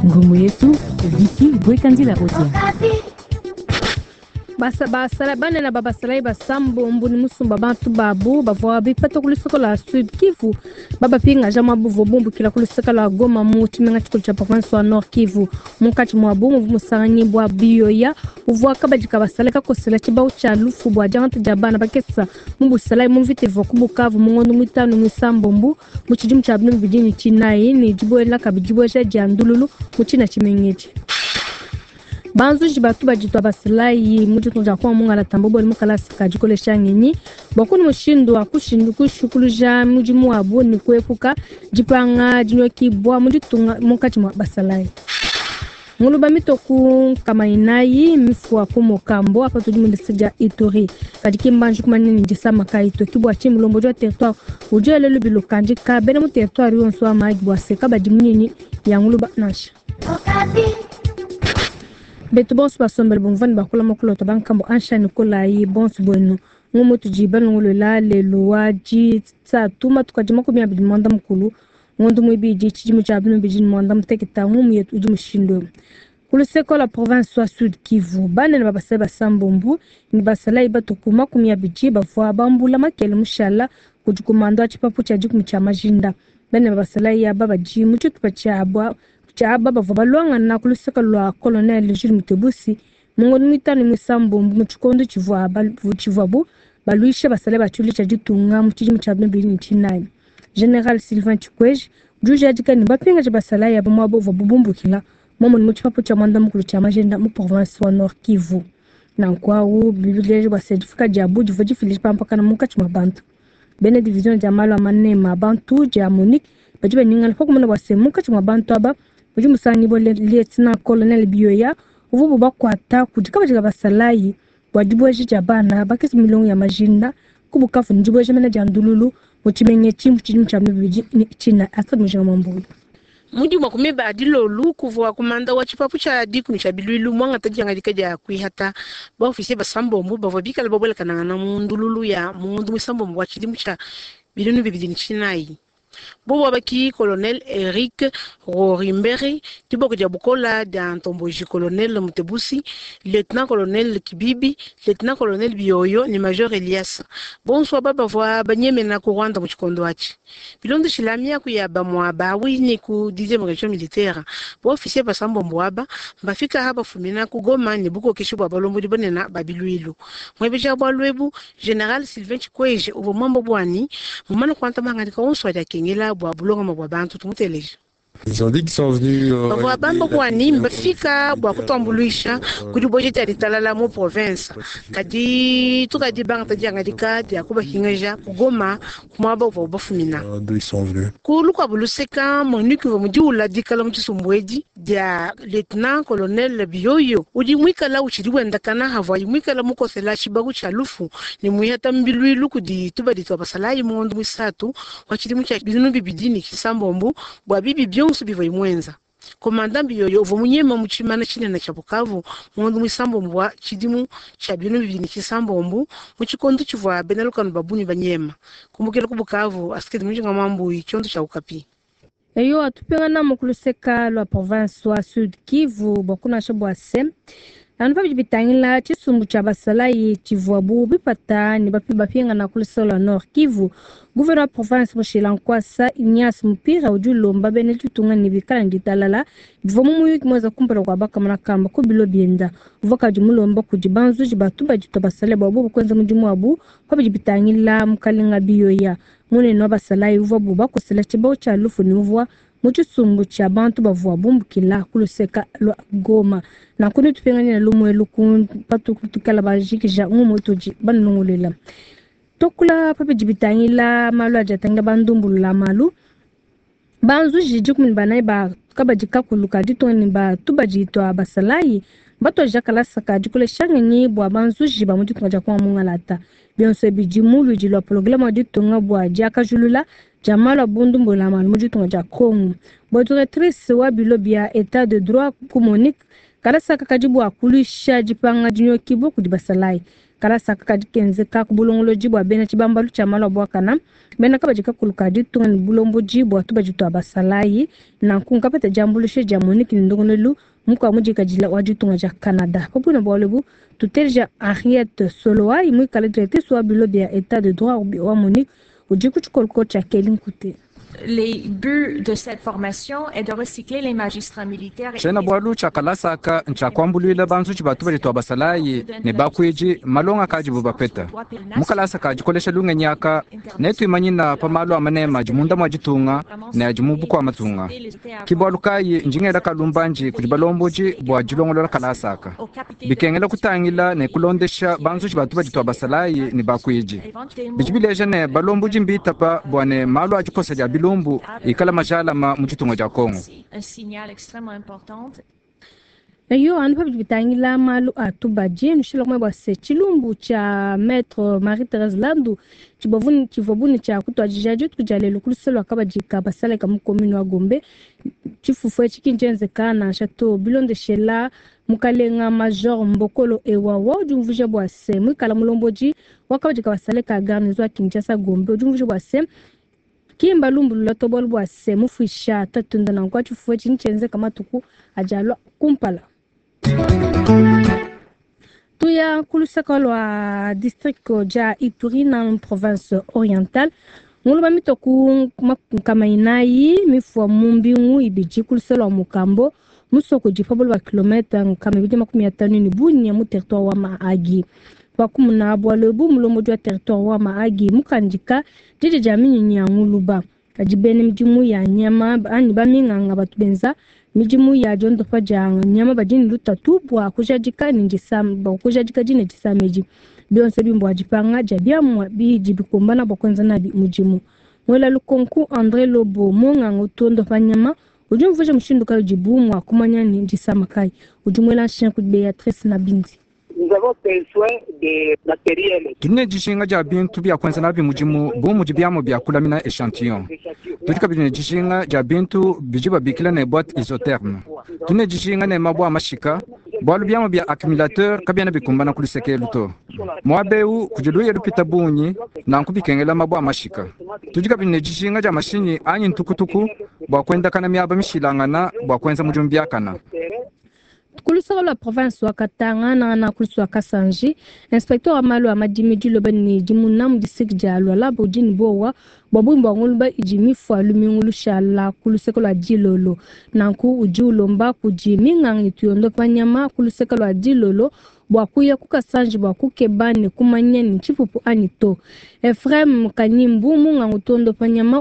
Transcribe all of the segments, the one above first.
Ngumu yetu Viki Bwekandila Odia. Basala bana na babasalai basambo mbuni musumba bantu babu bavwa bipata kulisoko la Sud Kivu baba pinga jama buvo bumbu kila kulisoko la Goma muti menga chikolo cha province wa Nord Kivu munkati mwa bumu musarani bwa biyoya uvwa kabajika basala ka kosela chibau cha lufu bwa jangata jabana bakesa mumbu salai mumvite vokubu kavu mungondo mwitano mwisambo mbu muchijimu cha abnu bijini chinayi ni jibo la kabijibo cha jandululu muchina chimengeche banzu jibatu bajitwa basilai mutu tunja kwa munga la tambobo mukala sika jikole shangeni bakuni mushindo akushindu kushukuluja mujimu abo ni kwepuka jipanga jinyoki bwa mujitunga mukati mwa basalai nguluba mitoku kama inayi mifua kumo kambo apa tujimu ndisija Ituri kadiki mbanju kumanini njisama kaito kibwa chimu lombo jwa territoire ujo lelu bilukanji ka bene mu territoire yonso amagi bwa seka bajimunini ya nguluba nasha betu bons basombel bonvan bakula makolo tabankambo anshani kola yi bons bueno ngomotu jiban ngolo la lelo waji tsatuma tukajima ko miyabi mwanda mkulu ngondo mwebi ji chijimu chabinu bijin mwanda mtekita ngomu yetu ujimu shindo kuluseko la province wa Sud Kivu bane na babaseba sambombu ni basala ibatokuma kumiyabi ji bavwa bambula makele mushala kujukumando achipapu cha jikumu cha majinda bane babasala ya baba ji muchu tupacha abwa chaba bavalwanga na kuluseka lwa colonel Jules Mutebusi mungo mitani mwisambo muchikondo chivwa chivabu baluisha basale bachuli cha jitunga muchijimu cha bnebini chinayi General Sylvain Chikwej juja jika ni bapinga cha basala ya bamwabo vabubumbukila momo ni muchipapo cha mwanda mukulu cha majenda mu province wa Nord Kivu na nkwawu bibileje basedifika jabu jivoji Philippe mpaka na mukachi mabantu bene division jamalo amane mabantu ja Monique bajiba ninga lfoko mwana wasemuka cha mabantu aba ujimusani bo lieutenant colonel biyoya uvubu bakwata kudika bajiga basalayi wajiboje jabana bakisi milongo ya majinda kubukafu njiboje mena jandululu muchimenye chimbu chijimu cha mbiji china asad mujinga mambulu mudi mwakumeba adilo lu kuvwa kumanda wa chipapu cha diku ni chabilulu mwanga tajanga dikaja kuihata ba ofisi basambo mbu bavobika libobola kananga mundululu ya mundu musambo mbu wa chidimu cha bilunu bibidini chinayi Bobo baki colonel Eric Rorimberi tiboko dia bukola da ntomboji colonel Mutebusi lieutenant colonel Kibibi lieutenant colonel Biyoyo ni major Elias bonsoir baba voa banyeme na kurwanda muchikondo achi bilondo shilamia ku ya bamwa bawi ni ku 10e région militaire bo officier basambo mbwaba bafika haba fumina ku Goma ni buko kishibwa balombo dibonena babilwilu mwebeja bwalwebu General Sylvain Chikwej ubo mambo bwani mumana kwanta mangani ka onso ya ngela bwa bulonga mwa bantu tumuteleje. Ils ont dit qu'ils sont venus bwa bambo kwa nimba fika bwa kutambulisha kudi boje tari talala mu province kadi tukadi banga tajanga dikadi akuba hingeja kugoma kumaba bwa bafumina d'où ils sont venus. Kulu kwa buluseka Monique wa mujula dikala mchisumbweji dia lieutenant colonel Biyoyo udi mwikala uchiriwe ndakana havwa mwikala mukosela shibagu cha lufu ni muyata mbilwilu kudi tubadi twabasalayi mundu mwisatu wachirimu cha bizunu bibidini kisambombu bwa bibi byonsu bivoi mwenza komanda Biyoyo vomunyema muchimana chinena cha Bukavu mundu mwisambo mbwa chidimu cha binu bibidini kisambombu muchikondo chivwa benalukanu babuni banyema kumbukira ku Bukavu asikedi mujinga mambu ichondo cha ukapi. Eyo atupenga na mukuluseka lwa province wa Sud Kivu bakuna shabwa sem anva bijibitangila chisumbu cha basalayi chivwabu bipata ni bapinga na kuluseka lwa Nord Kivu gouverneur province moshila nkwasa Ignace Mupira ujulomba bene tutunga ni bikala nditalala bivomu muyiki mweza kumpara kwa baka manakamba kubilo bienda uvoka jumulomba kujibanzu jibatuba jito basale babu kwenza mujimu abu kwa bijibitangila mkalinga Biyoya mune no basalayi uvobu bakosela chibao cha lufu ni uvwa muchisumbu cha bantu bavwa bumbukila kuluseka lwa Goma na kuni tupengani na lumwe lukun patu kutukala bajikija ngumotoji banungulela tokula pape jibitangila malu ajatanga bandumbulu la malu banzu jijukumini banayi ba kabajika kuluka ditoni ba tubajitwa basalayi bato jakala saka jikule shangeni bwa banzu jiba mujitunga jakwa mungalata bionso bijimulu jilwa programa ditunga bwa jaka julula jamala bundumbulu la malu mujitunga jakongu bwa directrice wa bilobia état de droit ku Monique kala saka kajibu akulisha jipanga jinyo kibo kudi basalayi kala saka kadi kenze ka kubulongolo jibwa bena chibambalu chamalo bwakana bena kaba jika kulukadi tunga ni bulombo jibwa tuba jitu abasalayi na kunkapata jambulushe jamoniki ndongonelu muka mujika jila wajitunga ja Canada popuna bwalebu tutelja Henriette Soloa imu kala directrice soit bilobi ya état de droit wa Monique ujiku chukolko cha Kelinkute. Les buts de cette formation est de recycler les magistrats militaires. Chena bwalu chakalasa ncha kwambulila bantu chibatu bali to basalayi ne bakweji malonga kaji bubapeta mukalasa kaji kolesha lunga nyaka netu imanyina pamalo amanema jimunda mwajitunga ne ajimubu kwa matunga kibwalu kayi njingera kalumbanji kujibalomboji bwa jilongolola kalasaka bikengela kutangila ne kulondesha bantu chibatu bali to basalayi ne bakweji bijibileje ne balomboji mbita pa bwane malo ajikosa ja bilumbu ikala majala ma muchitunga ja Kongo. Un signal extrêmement important. Yo anpa bitangila malu atubaje nushilo mwa se chilumbu cha maître Marie-Thérèse Landu chivobuni cha kutwajijaje tujalelo kuliselo akabajika basale kamu komini wa Gombe chifufwe chikinjenze kana chateau bilonde shela mukalenga major Mbokolo ewawa ujumvuje bwase mwikala mulomboji wakabajika basale ka garnizwa Kinshasa Gombe ujumvuje bwase kimba lumbulu la tobol bwase mufisha tatunda na kwa chifufwe chinchenze kama tuku ajalo kumpala. Tuya kulusakalo a district ja Ituri na province orientale nguluba mitoku kamainai mifwa mumbingu ibiji kulusalo mukambo musoko jipabolo wa kilometer kama ibiji 15 ni bunya mu territoire wa Maagi bakumuna bwalebu mulomo jwa territoire wa Maagi mukanjika jiji jamini nyanguluba kajibene mjimu ya nyama ani baminganga batubenza mijimu ya jondo pajang nyama bajini lutatu bwa kujajika ninjisamba kujajika jine jisameji bionse bimbo ajipanga jabia mwa biji bikumbana bokwenza na bi mujimu mwela lukonku André Lobo monga ngotondo panyama ujumvuje mshinduka jibu mwa kumanya ninjisama kai ujumwela chien ku Beatrice na Binti. Nous avons besoin de matériel. Tunne jishinga ja bintu bya kwenza nabi mujimu bo mujibyamo bya kulamina échantillon. Tutika bine jishinga ja bintu bijiba bikila ne boîte isotherme. Tunne jishinga ne mabwa amashika bwalu byamo bya accumulateur kabyana bikumbana kuliseke luto. Mwabeu kujiluye lupita bunyi na nkubikengela mabwa amashika. Tutika bine jishinga ja mashini anyi ntukutuku bwa kwenda kana myaba mishilangana bwa kwenza mujumbya kana. Kulusoro la province wa Katanga na kuluswa Kasanji inspecteur amalo amadimi dilobani jimuna mu district jalo la bodini bowa babumba ngulba ijimi fwa lumingulu shala kuluseko la dilolo nanku ujulomba kujimi ngangi tuyondo panyama kuluseko la dilolo bwakuya kukasanji bwakukebane kumanyeni chipupu anito Efrem Kanyimbu mungangu tondo panyama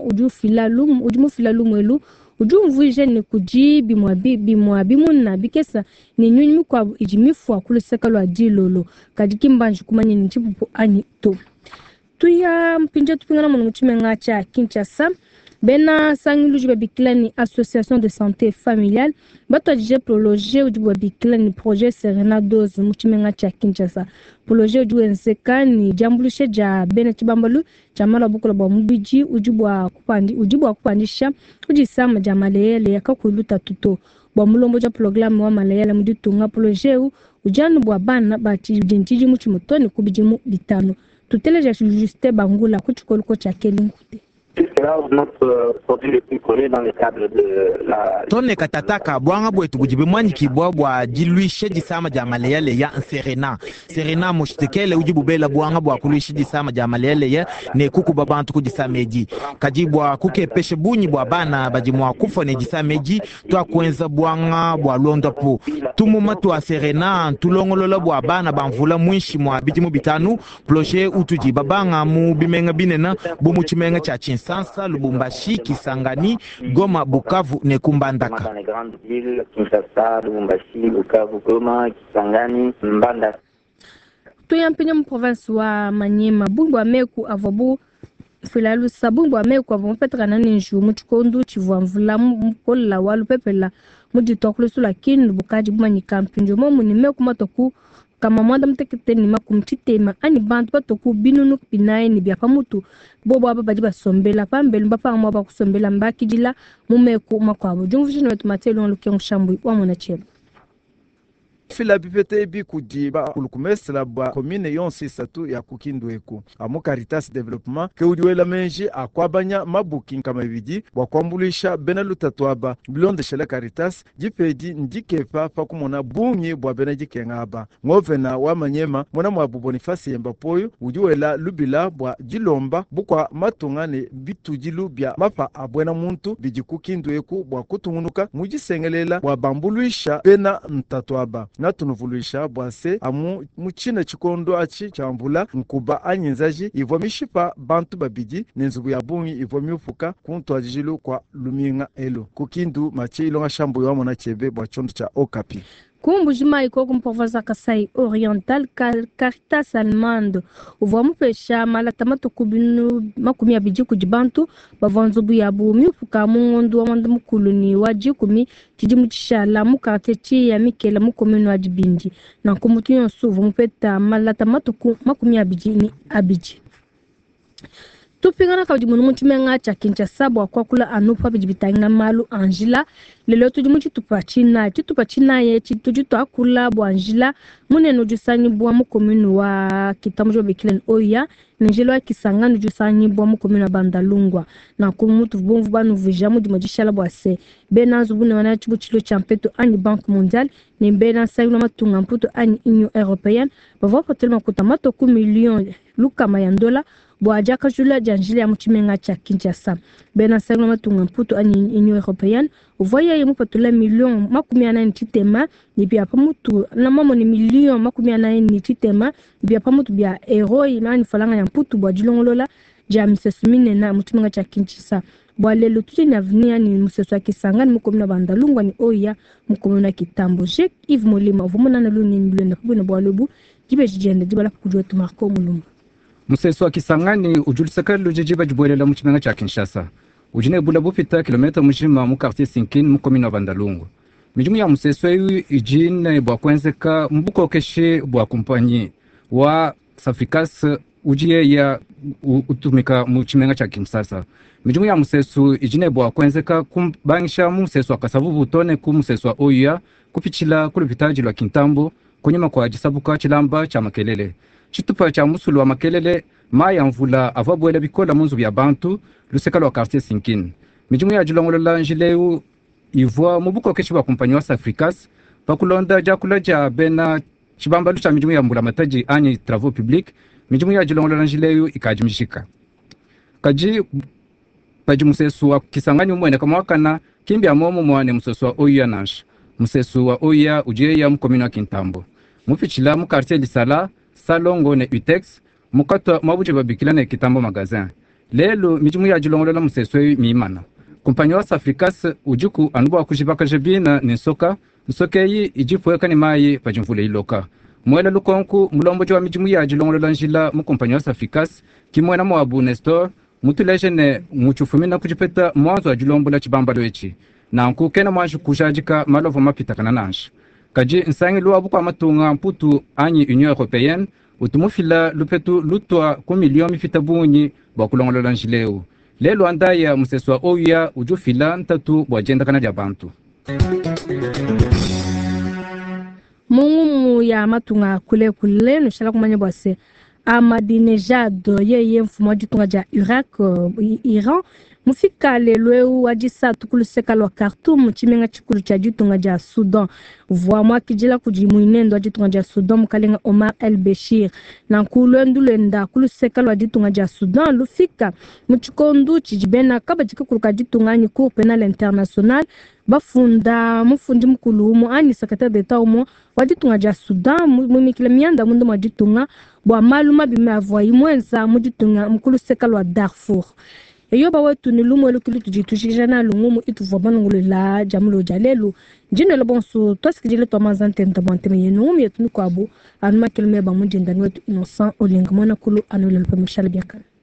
ujumu elu ujumvuje ni kujibi mwa bimuna bikesa ni nyunyi kwa ijimifwa kuluseka lwa dilolo kadikimbanji kumanye ni chipupu anito tuya mpinje tupingana mu muchimenga cha Kinshasa bena sangiluji babiklani association de santé familiale bato jije prologer ujibu babiklani projet Serena 12 muchimenga cha Kinshasa prologer ujibu nsekani jambulushe ja bena chibambalu chamala bukola ba mubiji ujibu wa kupandisha ujisama ja maleyele yakakuluta tuto ba mulombo ja programme wa maleyele muditunga projet ujanu bwa bana bati jintiji muchimutoni kubijimu bitano tuteleja Juste Bangula kuchikoluko cha Kelinkute. Notre produit le plus connu dans le cadre de la tonne katataka bwanga bwetu kujibe mwanyi kibwa bwa diluishe disama ja maleyele ya Serena mushtekele ujibu bela bwanga bwa kuluishe disama ja maleyele ya ne kuku babantu kujisameji kajibwa kukepeshe bunyi bwa bana bajimwa kufa ne jisameji twa kwenza bwanga bwa londo po tumuma twa Serena tulongolola bwa bana bamvula mwishi mwa bijimu bitanu projet utuji babanga mu bimenga binena bumu chimenga cha Sansa, Lubumbashi, Kisangani, Goma, Bukavu, Nekumbandaka. Dans les grandes villes, Kinshasa, Lubumbashi, Bukavu, Goma, Kisangani, Mbandaka. Tuyampenya mu province wa Manyema bumbu ameku avobu filalu sabumbu ameku avobu petrana ninju muchikondu chivwa mvula mkola walu pepela muditokulu sula kinu bukaji bumanyika mpinjo momu ni meku matoku kama mwanda mtekete ni makumchitema ani bantu batoku binunu pinae ni biapa mutu bobo aba baji basombela pambelu bapa mwa bakusombela mbakijila mumeku makwabo jumvishino wetu matelo lukengu shambui wa mwanachelo fila bipete bi kudiba kulukumesela bwa komine yonse satu ya kukindweku amu Caritas Development ke udiwela menji akwabanya mabuki nkama bidi bwa kwambulisha bena lutatwaba bilonde shela Caritas jipedi ndikepa pakumona bunyi bwa bena jikengaba ngovena wa manyema mwana mwabu Boniface Yembapoyo udiwela lubila bwa jilomba bukwa matungane bitujilu bya mapa abwena muntu bijikukindweku bwa kutungunuka mujisengelela bwa bambuluisha bena mtatwaba na tunuvuluisha bwase amu muchina chikondo achi chambula nkuba anyinzaji ivo mishipa bantu babidi nenzubu ya bungi ivo miufuka kuntwa jijilu kwa luminga elo kukindu machi ilonga shambu ya mwana chebe bwa chondo cha Okapi. Kumbujima iko kumprovince Kasai Oriental Caritas Almando uvamu pesha malata matukubinu makumi abiji kujibantu bavanzubu ya bumi ufuka mungondu wa manda mukuluni wajikumi chijimu chishala mukatechi ya mikela mukominu wajibindi na kumutu yonsu uvamu peta malata makumi abiji ni abiji. Tupingana kwa jimu numuchimenga cha Kinshasa bwa kwa kula anupa bijibitanga malu Angela lelo tujimu chitupachina ye chitujuto akula bwa Angela muneno jusani bwa mukominu wa Kitamjo Bekilen Oya njelo ya Kisangani jusani bwa mukominu wa Bandalungwa na kumutu vumvu banu vijamu dimajishala bwa se bena zubune wana chibuchilo champeto ani Banque Mondiale ni bena sayuna matunga mputo ani Union Européenne bava potelma kutamato ku million luka mayandola bwa jaka jula janjili ya mchimenga cha Kinshasa bena sayuna matunga mputo ani Union Européenne uvoya yemu patula million makumi anani chitema ni pia pamutu na mamo ni million makumi anani chitema ni pia pamutu bia euro imani falanga ya mputu bwa jilongolola jamisesumine na mchimenga cha Kinshasa bwa lelo tuti na vnia ni museso ya Kisangani mukomuna Bandalungwa ni Oya mukomuna Kitambo Jek Yves Molima uvumuna na luni milenda kubuna bwa lobu jibe jijende jibala kujua tumarko mulumba museso wa Kisangani ujulisaka lujijiba jibwelela mchimenga cha Kinshasa ujine bula bupita kilomita mujima mu quartier 5 mukomuna Bandalungwa mijumu ya museso yu ijine bwa kwenzeka mbuko keshe bwa kumpanyi wa Safricas ujie ya utumika mchimenga cha Kinshasa mijumu ya museso ijine bwa kwenzeka kumbangisha museso wa Kasavu butone ku museso wa Oya kupichila kulupitaji lwa Kintambo konyema kwa jisabuka chilamba cha Makelele chitupa cha musulu wa Makelele maya mvula avabwele bikola munzu bya bantu luseka lwa quartier 5 mijumu ya julongolola njileu ivwa mubuko keshi wa kumpanyi wa Safricas pakulonda jakula ja bena chibambalu cha mijumu ya mbula mataji ani travaux publics mijumu ya julongolola njileu ikajimishika kaji paji musesu wa Kisangani umwene kama wakana kimbi amomo mwane musesu wa Oya nash musesu wa Oya ujeya mukominu wa Kintambo mufichila mu quartier Lisala Salongo ne Utex mukatwa mabuje babikila ne Kitambo magazin lelo mijumu ya julongolola musesu miimana kumpanyi wa Safricas ujuku anuba kujibaka jebina ni nsoka yi ijifueka ni mayi pajimvule iloka mwela lukonku mulomboji wa mijumu ya julongolola njila mukumpanyi wa Safricas kimwena mwabu Nestor mutuleje ne muchufumina kujipeta mwanzo wa julombola chibambalo echi na nkukena mwanju kujajika malovo mapita kana nanshi kaji nsangi luwa buku amatunga mputu anyi Union Européenne utumufila lupetu lutwa ku milion mifita bunyi bwa kulongolola njileu lelo andaya museso wa Oya ujufila ntatu bwa jenda kana ja bantu mungu ya matunga kule nushala kumanya bwase Ahmadinejad yeye mfumo jitunga ja Iran mufika lelo wajisa tukuluseka lwa Khartoum chimenga chikulu cha jitunga ja Sudan vwa mwakijila kujimuinendo jitunga ja Sudan mukalenga Omar El Bashir na kulwendulenda kuluseka lwa jitunga ja Sudan lufika muchikondu chijibena kaba jikukuluka jitunga ni Cour Pénale Internationale bafunda mufundi mukulu umo ani secrétaire d'état umo wajitunga ja Sudan mumikila mianda mundu mwajitunga bwa maluma bime avwa imwenza mujitunga mkuluseka lwa Darfur eyo bawe tunilumo lokulu tujitujana lungumu ituvwa banungulu la jamulo jalelu njine lo bonso tosikijile to mazante ntamante yenu mi yetunu kwabu anuma kilome ba mujinda wetu Innocent Olingmona kulu anule mpemshal biakal